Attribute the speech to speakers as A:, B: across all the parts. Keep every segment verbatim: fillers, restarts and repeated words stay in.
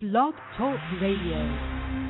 A: Blog Talk Radio.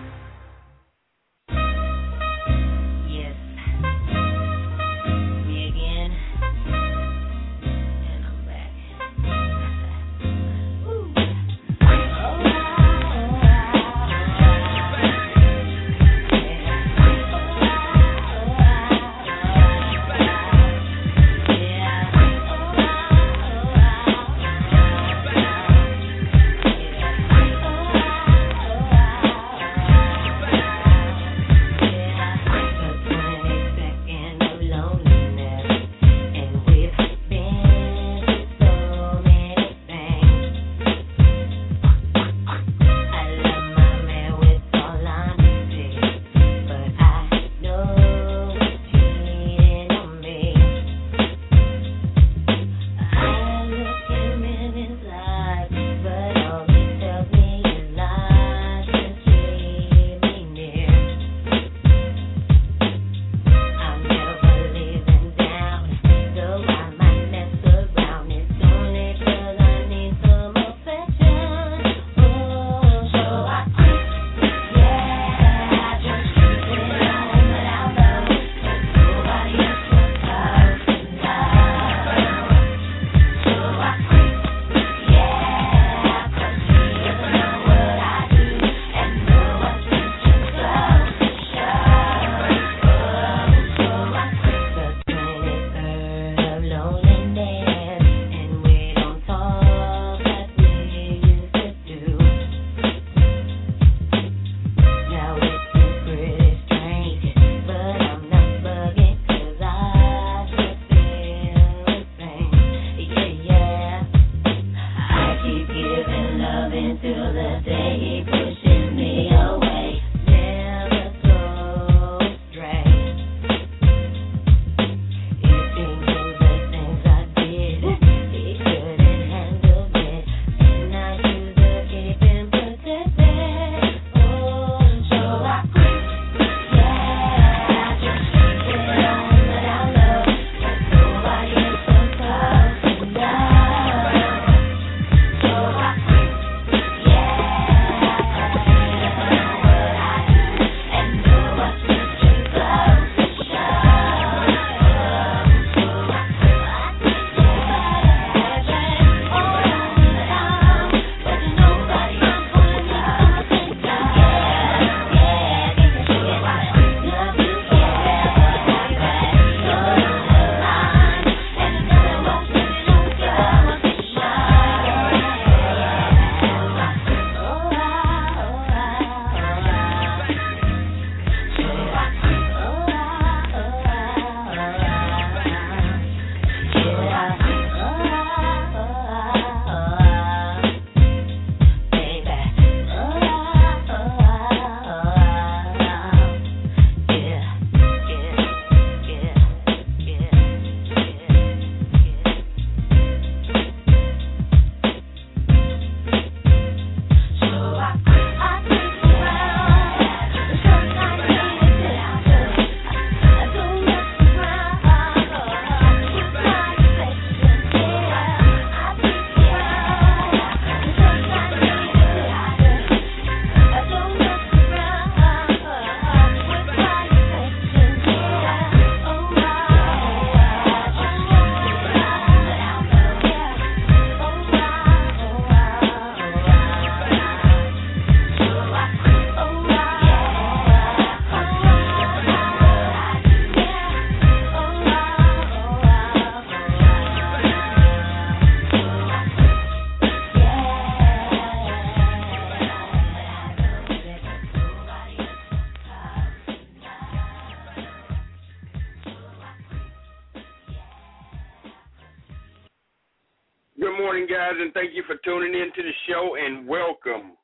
B: Guys, and thank you for tuning in to the show, and welcome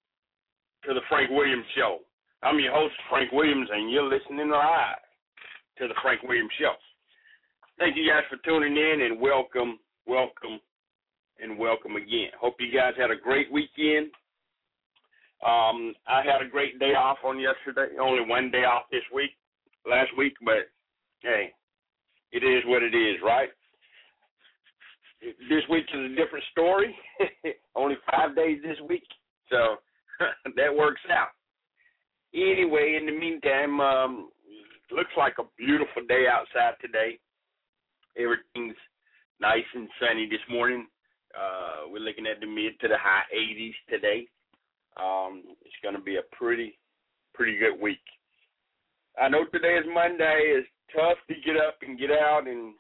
B: to the Frank Williams Show. I'm your host, Frank Williams, and you're listening live to the Frank Williams Show. Thank you guys for tuning in, and welcome, welcome, and welcome again. Hope you guys had a great weekend. Um, I had a great day off on yesterday. Only one day off this week, last week, but hey, it is what it is, right? This week is a different story. Only five days this week. So that works out. Anyway, in the meantime, um, looks like a beautiful day outside today. Everything's nice and sunny this morning. Uh, we're looking at the mid to the high eighties today. Um, it's going to be a pretty, pretty good week. I know today is Monday. It's tough to get up and get out and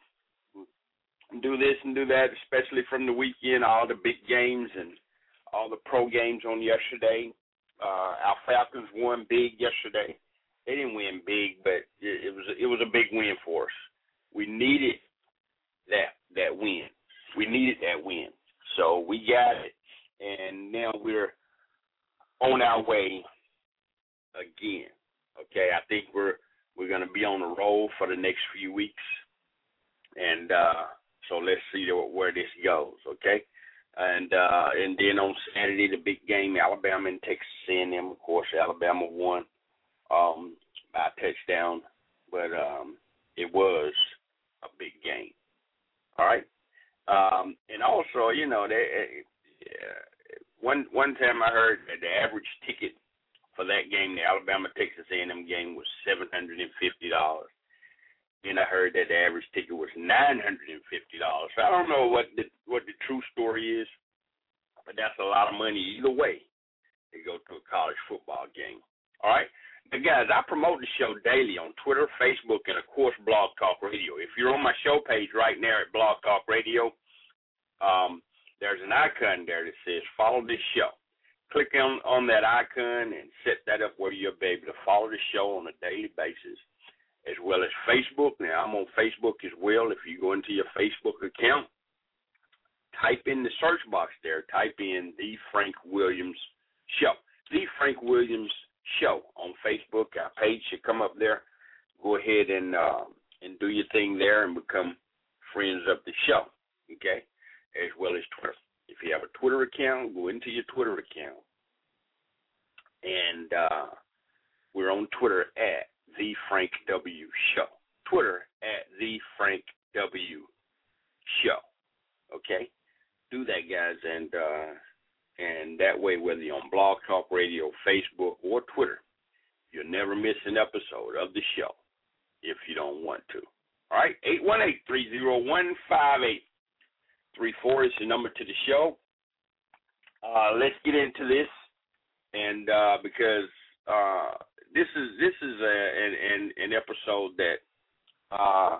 B: do this and do that, especially from the weekend, all the big games and all the pro games on yesterday. Uh, our Falcons won big yesterday. They didn't win big, but it, it was it was a big win for us. We needed that that win. We needed that win. So we got it, and now we're on our way again. Okay, I think we're we're going to be on the roll for the next few weeks, and uh, so let's see where this goes. Okay, and uh, and then on Saturday the big game, Alabama and Texas A and M. Of course, Alabama won um, by a touchdown, but um, it was a big game. All right. Um, and also, you know, they, uh, one one time I heard that the average ticket for that game, the Alabama-Texas A and M game, was seven hundred fifty dollars. And I heard that the average ticket was nine hundred fifty dollars. So I don't know what the, what the true story is, but that's a lot of money either way to go to a college football game. All right? Now, guys, I promote the show daily on Twitter, Facebook, and, of course, Blog Talk Radio. If you're on my show page right now at Blog Talk Radio, um, there's an icon there that says follow this show. Click on, on that icon and set that up where you'll be able to follow the show on a daily basis, as well as Facebook. Now, I'm on Facebook as well. If you go into your Facebook account, type in the search box there. Type in The Frank Williams Show. The Frank Williams Show on Facebook. Our page should come up there. Go ahead and uh, and do your thing there and become friends of the show, okay, as well as Twitter. If you have a Twitter account, go into your Twitter account. And uh, we're on Twitter at The Frank W. Show. Twitter at The Frank W. Show. Okay? Do that, guys, and uh, and that way, whether you're on Blog Talk Radio, Facebook, or Twitter, you'll never miss an episode of the show if you don't want to. All right? eight one eight, three oh one, five eight three four is the number to the show. Uh, let's get into this, and uh, because uh, this is this is a, an, an an episode that uh,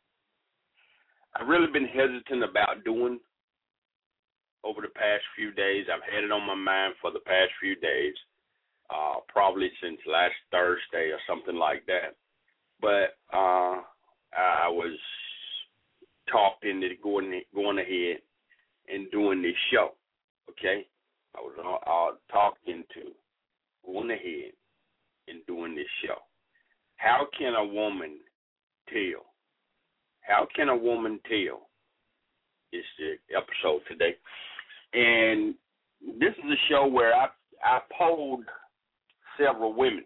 B: I've really been hesitant about doing over the past few days. I've had it on my mind for the past few days, uh, probably since last Thursday or something like that. But uh, I was talked into going going ahead and doing this show. Okay, I was uh, talked into going ahead and doing this show. How can a woman tell? How can a woman tell? Is the episode today. And this is a show where I I polled several women,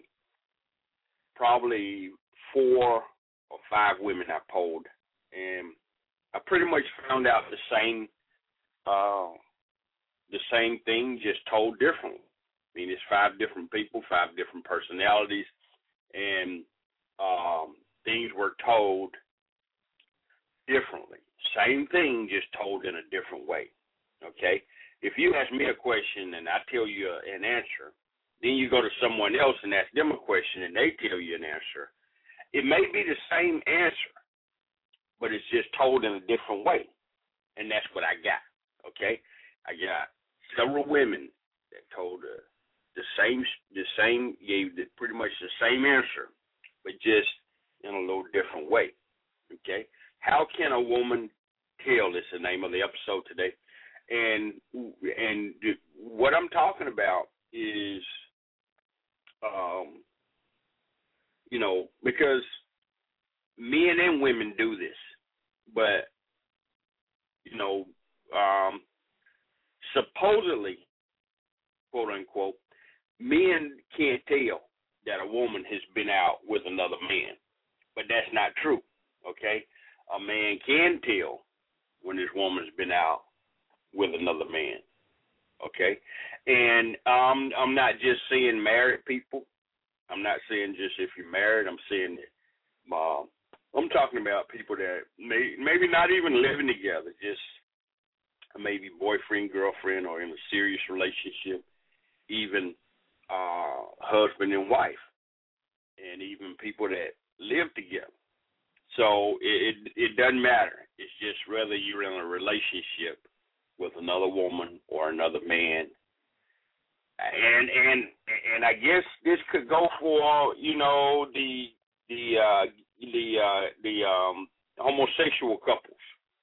B: probably four or five women I polled, and I pretty much found out the same uh, the same thing, just told differently. I mean, it's five different people, five different personalities, and um, things were told differently. Same thing, just told in a different way. Okay? If you ask me a question and I tell you an answer, then you go to someone else and ask them a question and they tell you an answer, it may be the same answer, but it's just told in a different way. And that's what I got. Okay? I got several women that told uh, the same, the same, gave the, pretty much the same answer, but just in a little different way. Okay? How can a woman tell? Is the name of the episode today. And and what I'm talking about is, um, you know, because men and women do this, but, you know, um, supposedly, quote unquote, men can't tell that a woman has been out with another man, but that's not true, okay? A man can tell when this woman's been out with another man. Okay, and um, I'm not just saying married people. I'm not saying just if you're married. I'm saying that. Uh, I'm talking about people that may maybe not even living together, just maybe boyfriend, girlfriend, or in a serious relationship, even uh, husband and wife, and even people that live together. So it, it it doesn't matter. It's just whether you're in a relationship with another woman or another man. And and and I guess this could go for, you know, the the uh, the uh, the um, homosexual couples,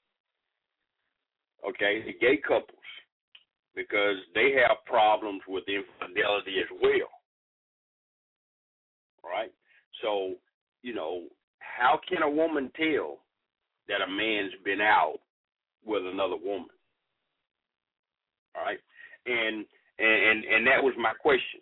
B: okay, the gay couples, because they have problems with infidelity as well, right? So, you know, how can a woman tell that a man's been out with another woman? All right, and and and that was my question,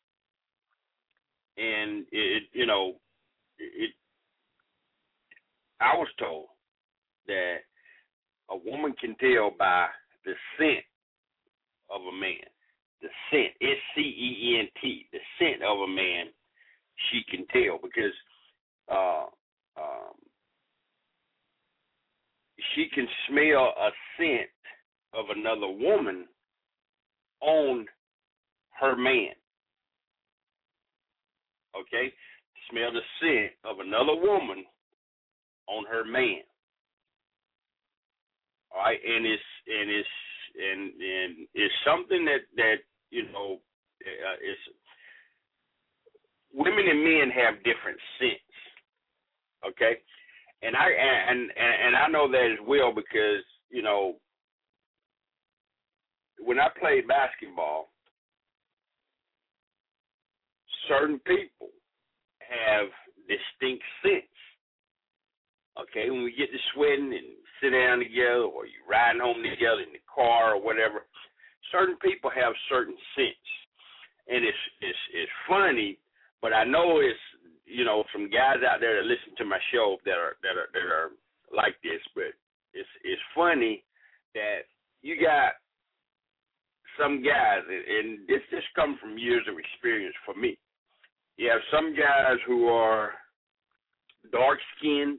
B: and it, you know, it. I was told that a woman can tell by the scent of a man, the scent, S C E N T, the scent of a man. She can tell because uh, um, she can smell a scent of another woman on her man. Okay, smell the scent of another woman on her man. All right, and it's and it's and and it's something that that you know, uh, it's women and men have different scents. Okay, and I and and and I know that as well because you know when I played basketball, certain people have distinct scents. Okay, when we get to sweating and sit down together, or you riding home together in the car or whatever, certain people have certain scents, and it's it's it's funny, but I know it's you know some guys out there that listen to my show that are that are that are like this, but it's it's funny that you got some guys, and this just comes from years of experience for me. You have some guys who are dark skinned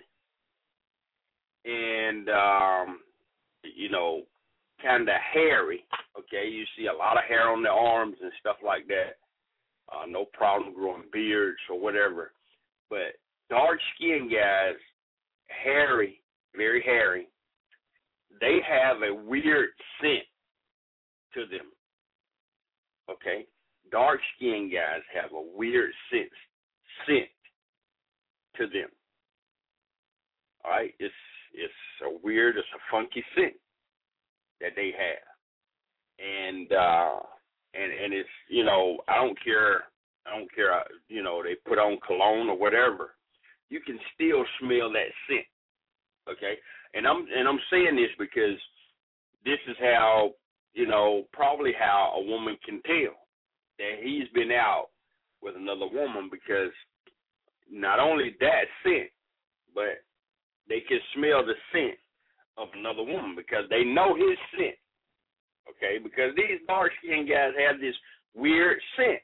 B: and um, you know, kind of hairy. Okay, you see a lot of hair on their arms and stuff like that. Uh, no problem growing beards or whatever. But dark skinned guys, hairy, very hairy, they have a weird scent to them. Okay, dark skinned guys have a weird scent scent to them. All right, it's it's a weird, it's a funky scent that they have, and uh, and and it's you know I don't care I don't care you know they put on cologne or whatever, you can still smell that scent. Okay, and I'm and I'm saying this because this is how you know probably how a woman can tell that he's been out with another woman, because not only that scent, but they can smell the scent of another woman because they know his scent. Okay, because these dark-skinned guys have this weird scent.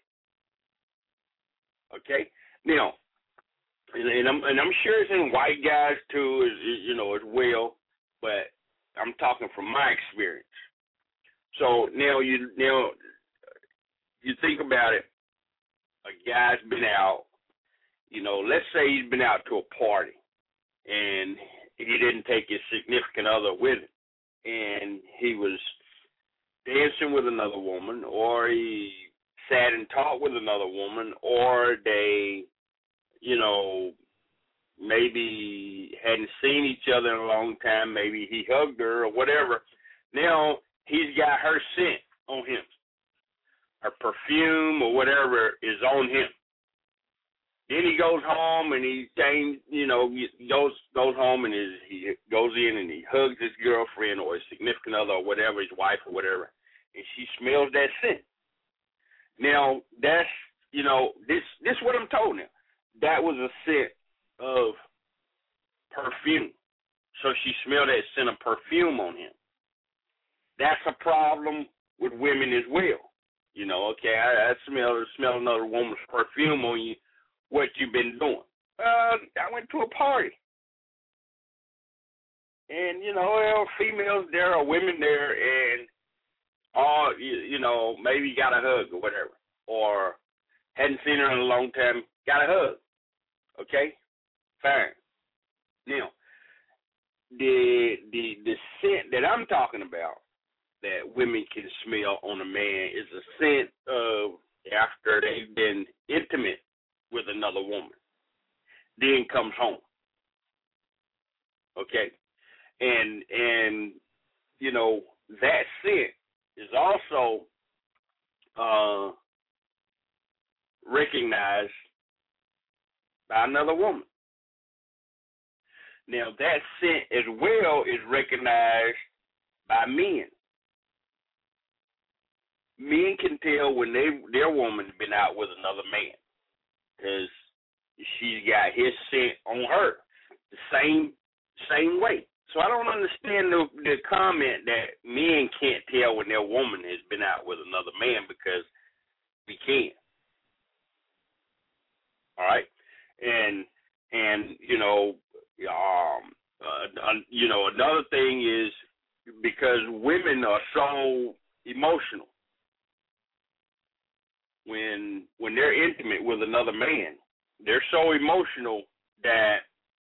B: Okay, now, and, and I'm and I'm sure it's in white guys too, as, you know, as well. But I'm talking from my experience. So now you now you think about it. A guy's been out. You know, let's say he's been out to a party, and he didn't take his significant other with him, and he was dancing with another woman, or he sat and talked with another woman, or they, you know, maybe hadn't seen each other in a long time, maybe he hugged her or whatever. Now he's got her scent on him. Her perfume or whatever is on him. Then he goes home and he change, you know, goes goes home and his, he goes in and he hugs his girlfriend or his significant other or whatever, his wife or whatever, and she smells that scent. Now that's, you know, this this is what I'm told now. That was a scent of perfume. So she smelled that scent of perfume on him. That's a problem with women as well. You know, okay, I, I smell smell another woman's perfume on you. What you been doing? Uh, I went to a party, and you know, there were females there or women there, and all you, you know, maybe you got a hug or whatever, or hadn't seen her in a long time, got a hug. Okay, fine. Now, the the the scent that I'm talking about that women can smell on a man is a scent of after they've been intimate with another woman, then comes home. Okay, and and you know that scent is also uh, recognized by another woman. Now that scent as well is recognized by men. Men can tell when they their woman's been out with another man because she's got his scent on her the same same way. So I don't understand the the comment that men can't tell when their woman has been out with another man, because we can. All right, and and you know, um, uh, you know, another thing is because women are so emotional. When when they're intimate with another man, they're so emotional that,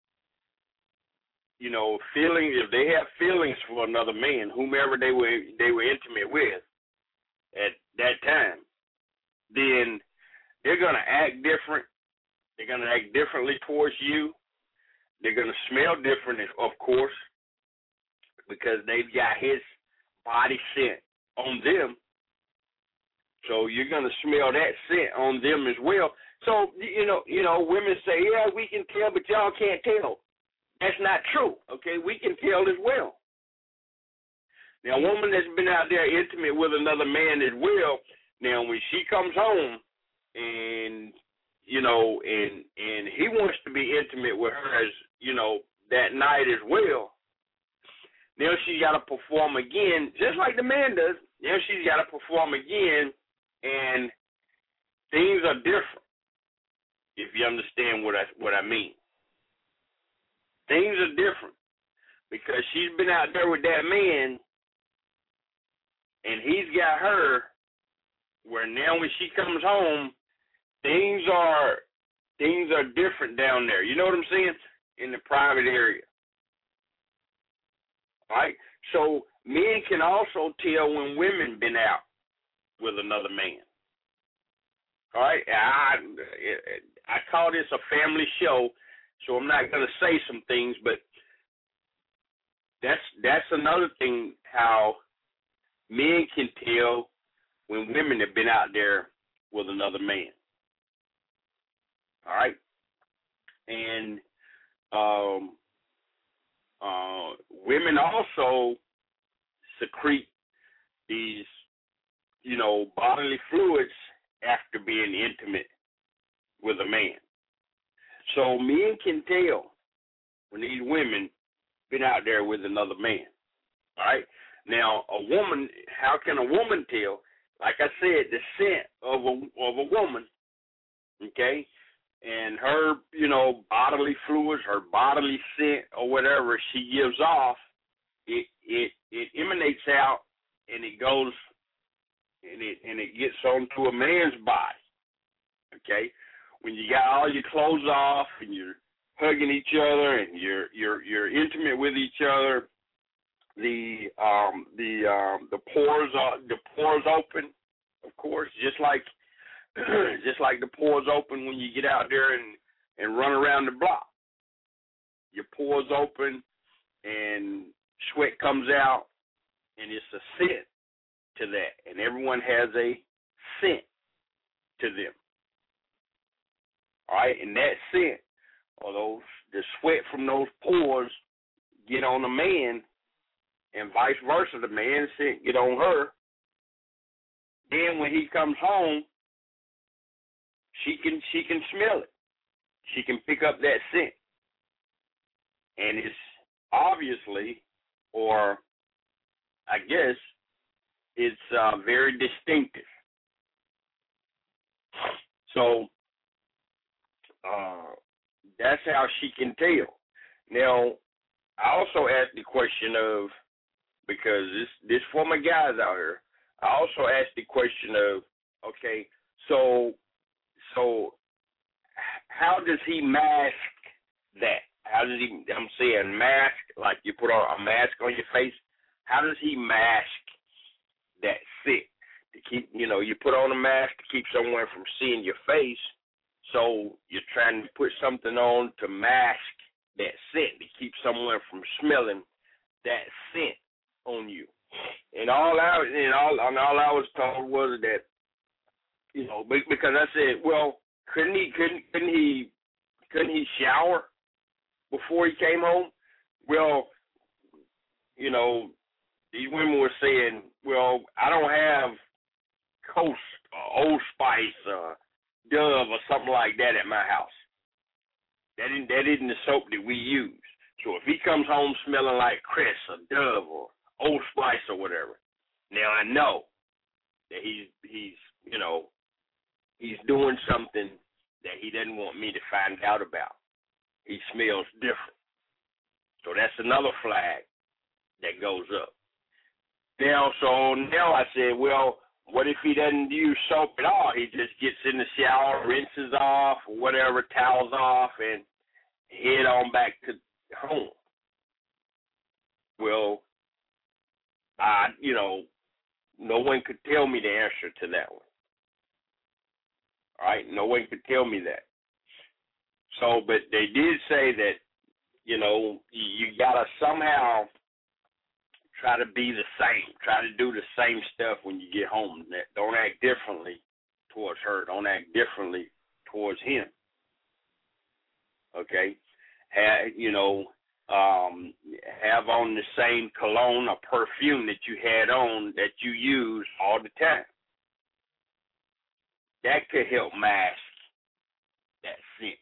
B: you know, feelings, if they have feelings for another man, whomever they were they were intimate with at that time, then they're gonna act different. They're gonna act differently towards you. They're gonna smell different, of course, because they've got his body scent on them. So you're gonna smell that scent on them as well. So you know, you know, women say, "Yeah, we can tell, but y'all can't tell." That's not true. Okay, we can tell as well. Now, a woman that's been out there intimate with another man as well. Now, when she comes home, and you know, and and he wants to be intimate with her as you know that night as well. Now she's got to perform again, just like the man does. Now she's got to perform again. And things are different, if you understand what I what I mean. Things are different because she's been out there with that man, and he's got her. Where now, when she comes home, things are things are different down there. You know what I'm saying? In the private area, all right? So men can also tell when women been out with another man. All right, I I call this a family show, so I'm not going to say some things, but that's that's another thing, how men can tell when women have been out there with another man. All right, and um, uh, women also secrete these, you know, bodily fluids after being intimate with a man. So men can tell when these women been out there with another man. All right? Now, a woman, how can a woman tell? Like I said, the scent of a of a woman, okay, and her, you know, bodily fluids, her bodily scent or whatever she gives off, it it it emanates out and it goes and it and it gets onto a man's body. Okay? When you got all your clothes off and you're hugging each other and you're you're you're intimate with each other, the um the um the pores are the pores open, of course, just like just like the pores open when you get out there and, and run around the block. Your pores open and sweat comes out, and it's a scent to that, and everyone has a scent to them. All right, and that scent, or those the sweat from those pores, get on a man, and vice versa, the man's scent get on her. Then when he comes home, she can she can smell it. She can pick up that scent, and it's obviously, or I guess, it's uh, very distinctive. So uh, that's how she can tell. Now, I also asked the question of, because this this for my guys out here, I also asked the question of, okay, so so how does he mask that? How does he? I'm saying mask, like you put on a mask on your face. How does he mask that scent? To keep, you know, you put on a mask to keep someone from seeing your face. So you're trying to put something on to mask that scent, to keep someone from smelling that scent on you. And all I and all and all I was told was that, you know, because I said, well, couldn't he couldn't couldn't he couldn't he shower before he came home? Well, you know, these women were saying, well, I don't have Coast or Old Spice or Dove or something like that at my house. That isn't, that isn't the soap that we use. So if he comes home smelling like Crest or Dove or Old Spice or whatever, now I know that he's, he's you know, he's doing something that he doesn't want me to find out about. He smells different. So that's another flag that goes up. Now, so now I said, well, what if he doesn't use soap at all? He just gets in the shower, rinses off, or whatever, towels off, and head on back to home. Well, I, you know, no one could tell me the answer to that one. All right, no one could tell me that. So, but they did say that, you know, you, you gotta somehow try to be the same. Try to do the same stuff when you get home. Don't act differently towards her. Don't act differently towards him. Okay? Have, you know, um, have on the same cologne or perfume that you had on that you use all the time. That could help mask that scent.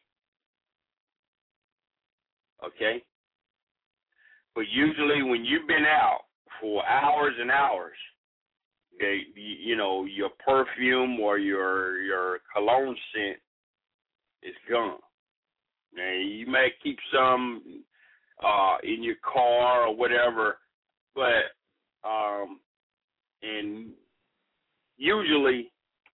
B: Okay? But usually when you've been out for hours and hours, they, you know, your perfume or your your cologne scent is gone. Now, you may keep some uh, in your car or whatever, but um, and usually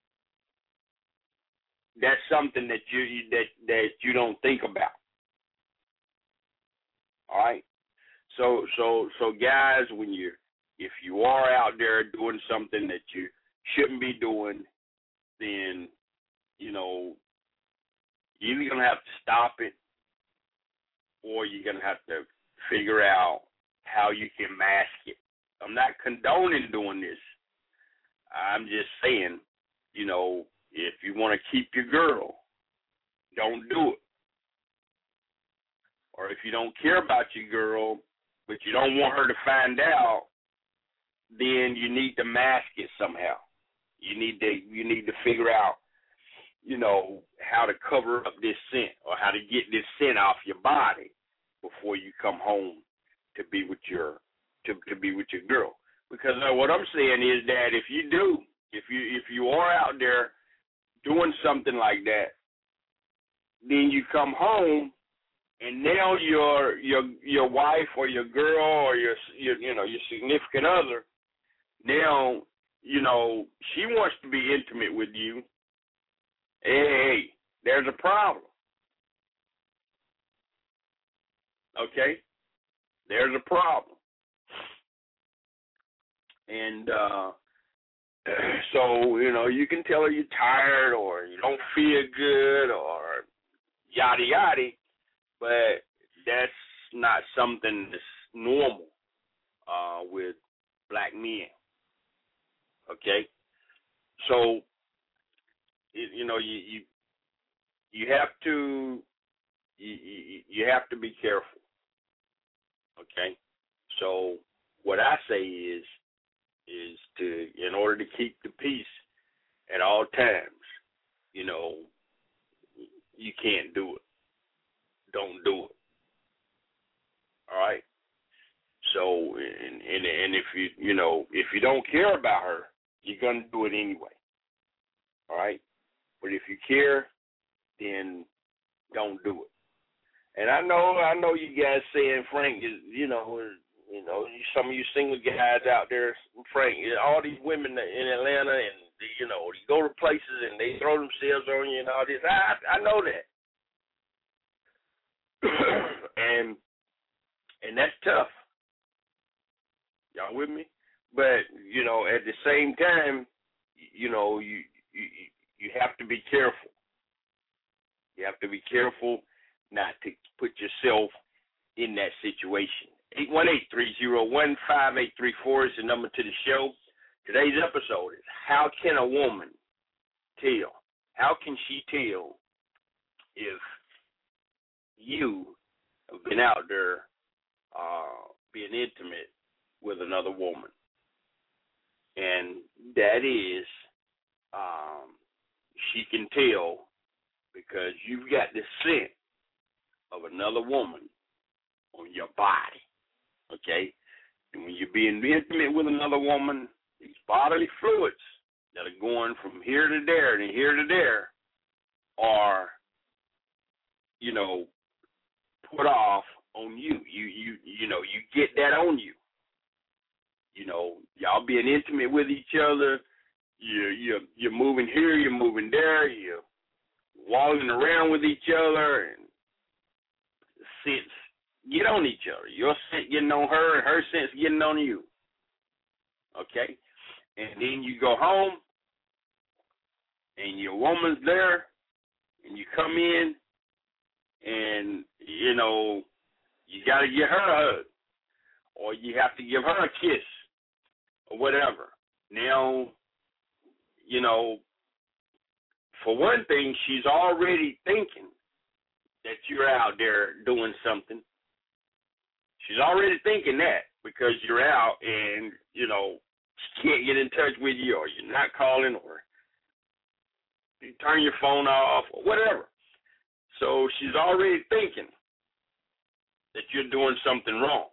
B: that's something that you that that you don't think about. All right. So, so, so, guys, when you, if you are out there doing something that you shouldn't be doing, then, you know, you're either gonna have to stop it, or you're gonna have to figure out how you can mask it. I'm not condoning doing this. I'm just saying, you know, if you want to keep your girl, don't do it. Or if you don't care about your girl, but you don't want her to find out, then you need to mask it somehow. You need to you need to figure out, you know, how to cover up this scent or how to get this scent off your body before you come home to be with your to, to be with your girl. Because uh, what I'm saying is that if you do, if you if you are out there doing something like that, then you come home. And now your your your wife or your girl or your, your you know your significant other, now you know she wants to be intimate with you. Hey, there's a problem. Okay, there's a problem. And uh, so you know you can tell her you're tired or you don't feel good or yada yada. But that's not something that's normal uh, with black men, okay? So, you know, you you, you have to you, you have to be careful, okay? So, what I say is is to, in order to keep the peace at all times, you know, you can't do it. Don't do it. All right? So, and, and and if you you know if you don't care about her, you're gonna do it anyway. All right. But if you care, then don't do it. And I know I know you guys saying, Frank, is you know you know some of you single guys out there, Frank, all these women in Atlanta, and you know you go to places and they throw themselves on you and all this. I I know that. and and that's tough. Y'all with me? But you know, at the same time, you know, you you you have to be careful. You have to be careful not to put yourself in that situation. eight one eight, three oh one, five eight three four is the number to the show. Today's episode is how can a woman tell? How can she tell if you have been out there uh, being intimate with another woman? And that is, um, she can tell because you've got the scent of another woman on your body, okay? And when you're being intimate with another woman, these bodily fluids that are going from here to there and here to there are, you know, put off on you. You you you know, you get that on you. You know, y'all being intimate with each other, you're you're you're moving here, you're moving there, you're walking around with each other, and scents get on each other. Your scent getting on her, and her scent's getting on you. Okay? And then you go home, and your woman's there, and you come in, and, you know, you got to give her a hug, or you have to give her a kiss, or whatever. Now, you know, for one thing, she's already thinking that you're out there doing something. She's already thinking that because you're out and, you know, she can't get in touch with you, or you're not calling, or you turn your phone off, or whatever. So she's already thinking that you're doing something wrong.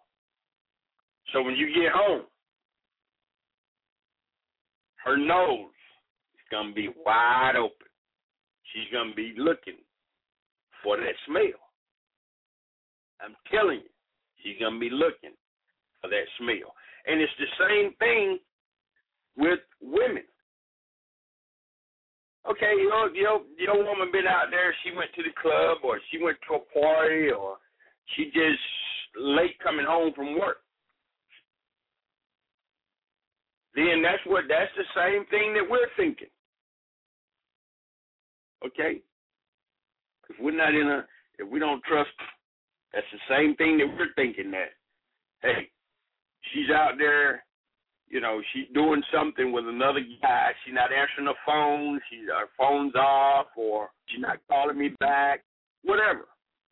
B: So when you get home, her nose is going to be wide open. She's going to be looking for that smell. I'm telling you, she's going to be looking for that smell. And it's the same thing with women. Okay, your, your, your woman been out there, she went to the club, or she went to a party, or she just late coming home from work. Then that's what that's the same thing that we're thinking. Okay? If we're not in a, if we don't trust, that's the same thing that we're thinking that, hey, she's out there, you know, she's doing something with another guy. She's not answering her phone. She's, her phone's off, or she's not calling me back, whatever.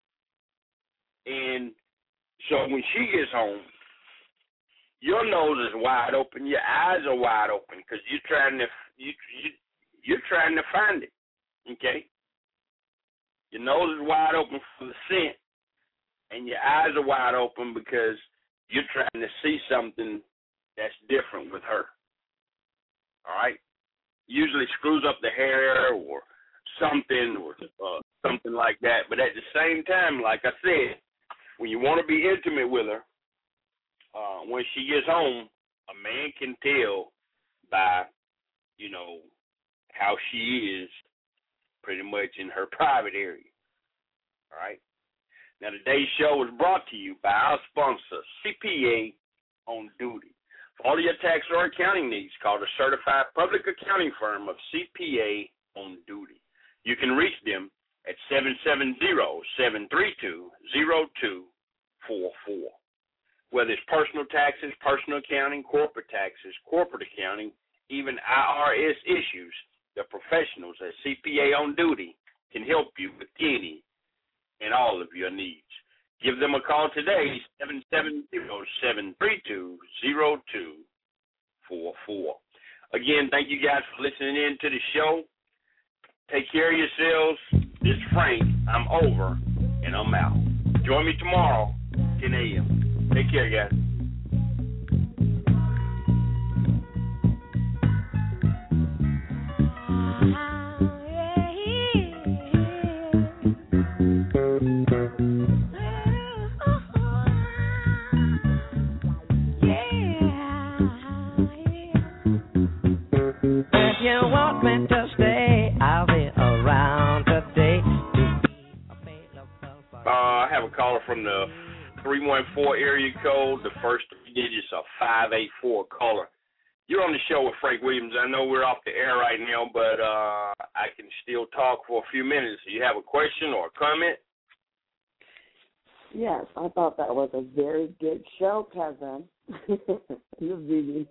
B: And so when she gets home, your nose is wide open, your eyes are wide open, because you're trying to you, you you're trying to find it. Okay? Your nose is wide open for the scent, and your eyes are wide open because you're trying to see something that's different with her. All right? Usually screws up the hair or something or uh, something like that. But at the same time, like I said, when you want to be intimate with her, uh, when she gets home, a man can tell by, you know, how she is pretty much in her private area. All right? Now, today's show is brought to you by our sponsor, C P A On Duty. For all of your tax or accounting needs, call the certified public accounting firm of C P A On Duty. You can reach them at seven seven zero, seven three two, zero two four four. Whether it's personal taxes, personal accounting, corporate taxes, corporate accounting, even I R S issues, the professionals at C P A On Duty can help you with any and all of your needs. Give them a call today, seven seven zero, seven three two, zero two four four. Again, thank you guys for listening in to the show. Take care of yourselves. This is Frank. I'm over, and I'm out. Join me tomorrow, ten a.m. Take care, guys. from the three one four area code. The first three digits are five eight four. Caller. You're on the show with Frank Williams. I know we're off the air right now, but uh, I can still talk for a few minutes. Do you have a question or a comment?
C: Yes, I thought that was a very good show, cousin. You're busy.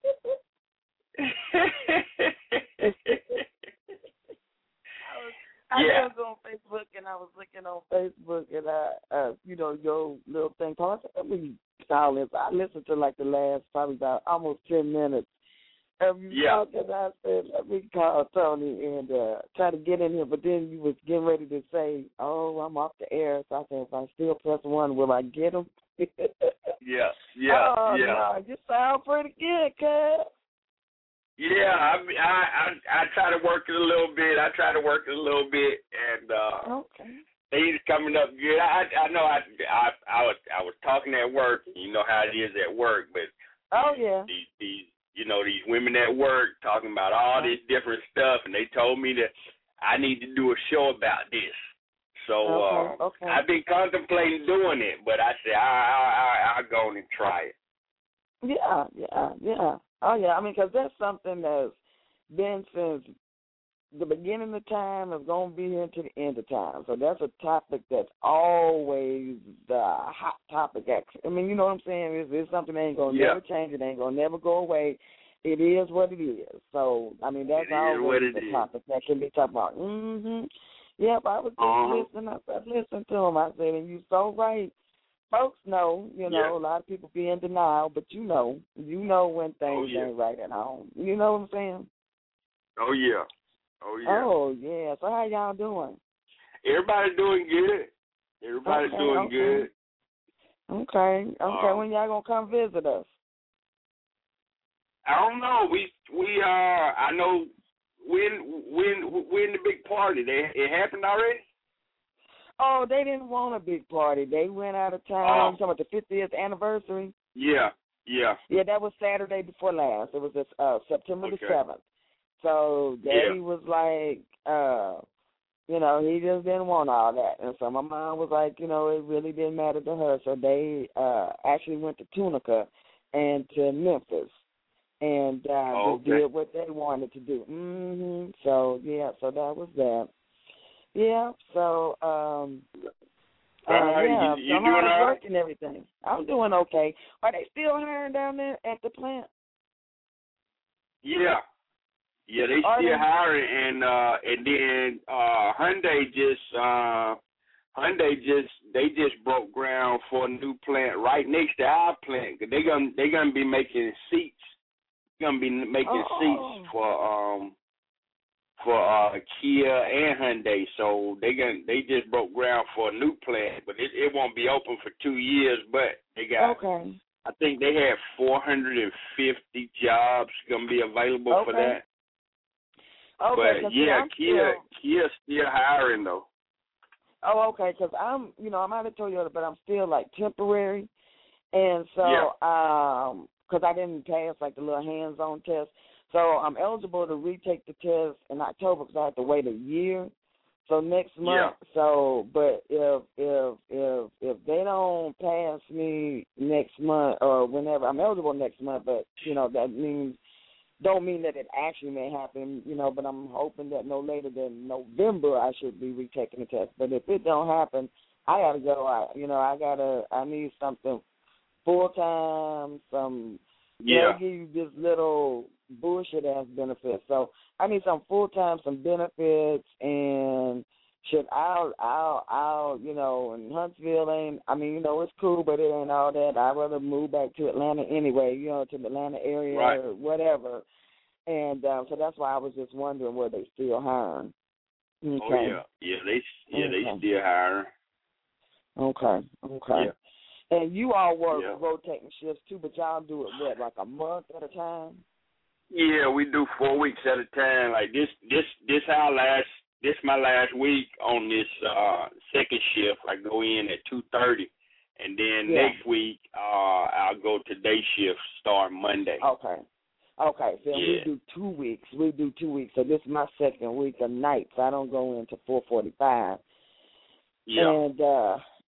C: I
B: yeah.
C: was on Facebook and I was looking on Facebook and I, uh, you know, your little thing. Paul, I said, let me call this. I listened to like the last probably about almost ten minutes. Um,
B: yeah.
C: And I said, let me call Tony and uh, try to get in here. But then you was getting ready to say, oh, I'm off the air. So I said, if I still press one, will I get him?
B: yeah. Yeah.
C: Oh,
B: yeah.
C: no, you sound pretty good, cuz.
B: Yeah, I, I I I try to work it a little bit. I try to work it a little bit, and uh,
C: okay.
B: He's coming up good. I I know I I I was I was talking at work. You know how it is at work, but
C: oh yeah,
B: these these you know these women at work talking about all this different stuff, and they told me that I need to do a show about this. So
C: okay,
B: uh,
C: okay.
B: I've been contemplating doing it, but I said I I I I'll go on and try it.
C: Yeah, yeah, yeah. Oh, yeah, I mean, because that's something that's been since the beginning of time, is going to be here to the end of time. So that's a topic that's always the hot topic. I mean, you know what I'm saying? It's, it's something that ain't going to
B: yeah.
C: never change. It ain't going to never go away. It is what it is. So, I mean, that's
B: it
C: always the
B: is.
C: topic that can be talked about. Mm-hmm. Yep, I was just
B: uh-huh.
C: listening. I said, listen to him. I said, and you're so right. Folks know, you know,
B: yeah.
C: a lot of people be in denial, but you know, you know when things
B: oh, yeah.
C: ain't right at home. You know what I'm saying?
B: Oh, yeah. Oh, yeah.
C: Oh, yeah. So how y'all doing?
B: Everybody doing good. Everybody's
C: okay,
B: doing
C: okay.
B: good.
C: Okay. Okay.
B: Um,
C: when y'all going to come visit us?
B: I don't know. We, we uh, I know when, when, when the big party, they, it happened already?
C: Oh, they didn't want a big party. They went out of town.
B: Oh.
C: I'm talking about the fiftieth anniversary.
B: Yeah, yeah.
C: Yeah, that was Saturday before last. It was this, uh, September
B: okay.
C: the seventh. So Daddy
B: yeah.
C: was like, uh, you know, he just didn't want all that. And so my mom was like, you know, it really didn't matter to her. So they uh, actually went to Tunica and to Memphis and uh,
B: oh,
C: just
B: okay.
C: did what they wanted to do. Mm-hmm. So, yeah, so that was that. Yeah, so, um, uh,
B: uh,
C: yeah,
B: you, you
C: so
B: doing
C: how's
B: all
C: work
B: right?
C: and everything? I'm doing okay. Are they still hiring down there at the plant?
B: Yeah. Yeah, they
C: Are
B: still
C: they?
B: hiring, and uh, and then uh, Hyundai just uh, Hyundai just they just broke ground for a new plant right next to our plant. Cause they gonna they gonna be making seats. Gonna be making
C: oh.
B: seats for um for uh, Kia and Hyundai. So they gonna they just broke ground for a new plant, but it, it won't be open for two years. But they got
C: Okay.
B: I think they have four hundred fifty jobs gonna be available
C: okay.
B: for that.
C: Okay,
B: but yeah,
C: I'm
B: Kia
C: still,
B: Kia still hiring though.
C: Oh, okay, because I'm, you know, I might have told you, but I'm still like temporary, and so,
B: Yeah.
C: um, because I didn't pass like the little hands-on test, so I'm eligible to retake the test in October because I have to wait a year. So next month,
B: Yeah.
C: so but if if if if they don't pass me next month or whenever, I'm eligible next month, but you know that means. Don't mean that it actually may happen, you know, but I'm hoping that no later than November I should be retaking the test. But if it don't happen, I got to go. I, you know, I got to, I need something full-time, some,
B: Yeah.
C: they give you this little bullshit-ass benefits. So I need some full-time, some benefits, and shit, I'll, I'll, I'll, you know, and Huntsville ain't, I mean, you know, it's cool, but it ain't all that. I'd rather move back to Atlanta anyway, you know, to the Atlanta area
B: Right.
C: or whatever. And um, so that's why I was just wondering where they still hiring. Okay.
B: Oh, yeah. Yeah, they, yeah,
C: okay.
B: they still hiring.
C: Okay, okay.
B: Yeah.
C: And you all work
B: Yeah.
C: rotating shifts too, but y'all do it, what, like a month at a time?
B: Yeah, we do four weeks at a time. Like this, this, this our last, this my last week on this uh, second shift. I go in at two thirty, and then
C: Yeah.
B: next week uh, I'll go to day shift start Monday.
C: Okay. Okay, so
B: Yeah.
C: we do two weeks. We do two weeks. So this is my second week of nights. I don't go into four forty-five.
B: Yeah.
C: And uh,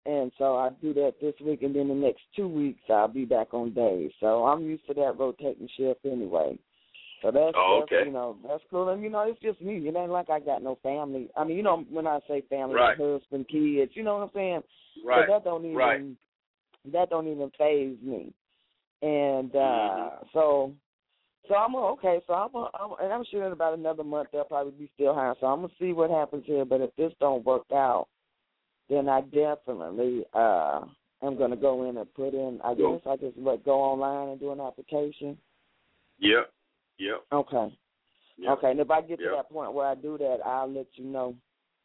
C: and so I do that this week, and then the next two weeks I'll be back on days. So I'm used to that rotating shift anyway. So that's,
B: oh, okay.
C: that's, you know, that's cool. And, you know, it's just me. It ain't like I got no family. I mean, you know, when I say family,
B: right.
C: like husband, kids, you know what I'm saying?
B: Right.
C: So that don't even,
B: right.
C: that don't even faze me. And uh,
B: mm-hmm.
C: so, so I'm okay. So I'm, I'm, and I'm sure in about another month they'll probably be still hiring. So I'm gonna see what happens here. But if this don't work out, then I definitely uh, am gonna go in and put in. I guess I just let go online and do an application.
B: Yep. Yep.
C: Okay.
B: Yep.
C: Okay. And if I get
B: yep.
C: to that point where I do that, I'll let you know.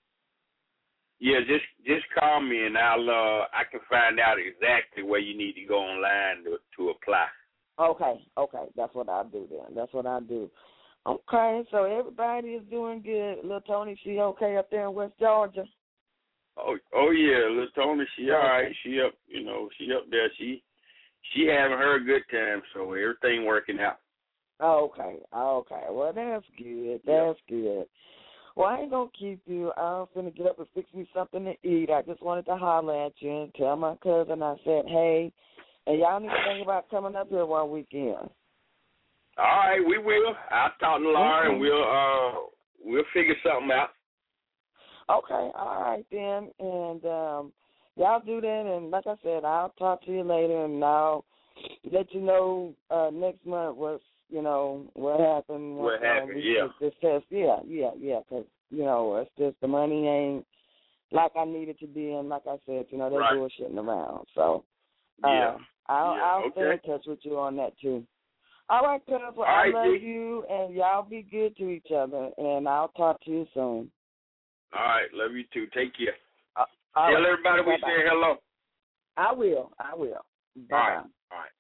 B: Yeah, just just call me and I'll uh I can find out exactly where you need to go online to to apply.
C: Okay, okay, that's what I do then. That's what I do. Okay, so everybody is doing good. Little Tony, she okay up there in West Georgia?
B: Oh, oh yeah, little Tony, she
C: okay.
B: all right. She up, you know, she up there. She she having her good time, so everything working out.
C: Okay, okay. Well, that's good. That's yeah. good. Well, I ain't going to keep you. I'm finna get up and fix me something to eat. I just wanted to holler at you and tell my cousin I said, hey, and y'all need to think about coming up here one weekend.
B: All right, we will. I'll talk to Laura
C: mm-hmm.
B: and we'll uh we'll figure something out.
C: Okay, all right then. And um, y'all do that, and like I said, I'll talk to you later, and I'll let you know uh, next month what's, you know, what happened.
B: What,
C: what
B: happened,
C: uh,
B: yeah.
C: This test. Yeah, yeah, yeah, because, you know, it's just the money ain't like I need it to be, and like I said, you know, they're
B: right.
C: bullshitting around. So uh,
B: yeah.
C: I'll,
B: yeah.
C: I'll
B: okay.
C: stay in touch with you on that, too. All right, cuz, well, I
B: right,
C: love
B: G.
C: you, and y'all be good to each other, and I'll talk to you soon.
B: All right, love you too. Take care.
C: Uh,
B: Tell
C: right.
B: everybody we say hello.
C: I will. I will. Bye.
B: All right. All right.